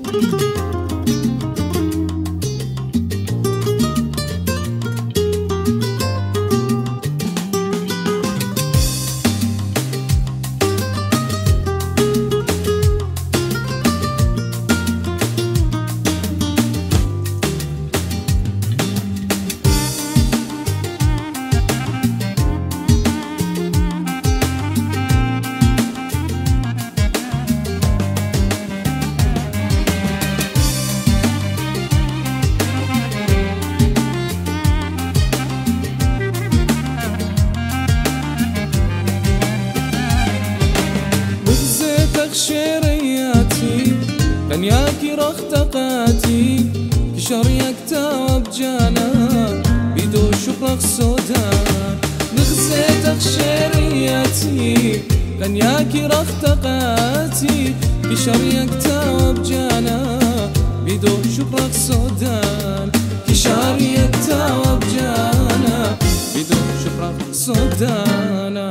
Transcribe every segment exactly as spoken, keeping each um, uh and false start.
شرياتي كنياكي رختقاتي كشريك تاوب جانا بيدو شفرق سودان نغزيتك شرياتي كنياكي رختقاتي كشريك تاوب جانا بيدو شفرق سودان كشريك تاوب جانا بيدو شفرق سودان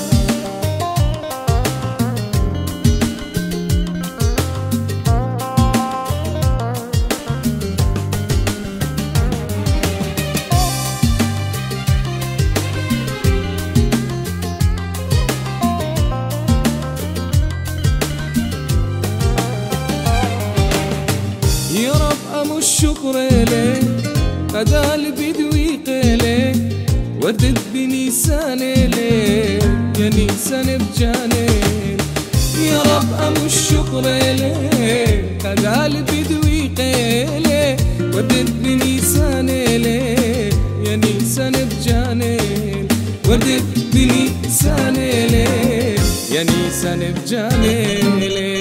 يا رب أمو الشكر لك قدال بدوي قلك وردت بنيسان لك يا نيسان بجانك يا رب أمو الشكر لك قدال بدوي قلك وردت بنيسان لك يا نيسان بجانك وردت بنيسان لك يا نيسان بجانك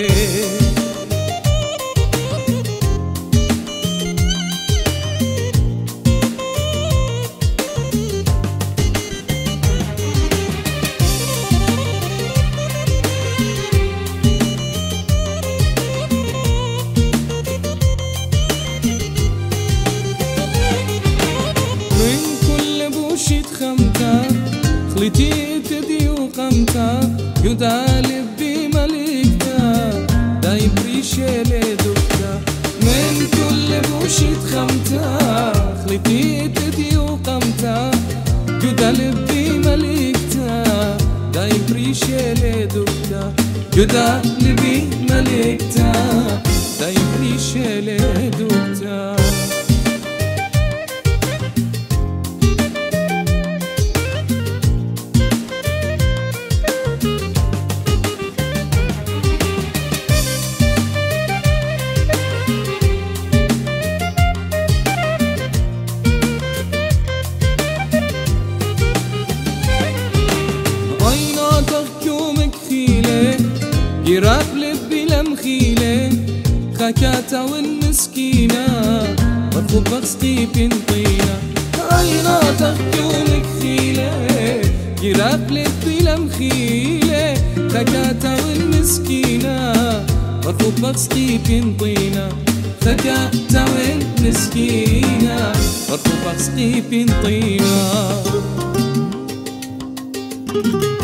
خليتي تدي وقمتا يدا لبي ملكتا دايم ريشة لدكتا من كل بوشي تخمتا خليتي تدي وقمتا يدا لبي ملكتا دايم ريشة لدكتا يدا لبي ملكتا دايم ريشة لدكتا يراب لبي لمخيلة خكاتا والمسكينة مرخوب بغسقي بنطينة عيناتك يومك خيلة يراب لبي لمخيلة خكاتا والمسكينة مرخوب بغسقي بنطينة خكاتا والمسكينة مرخوب بغسقي بنطينة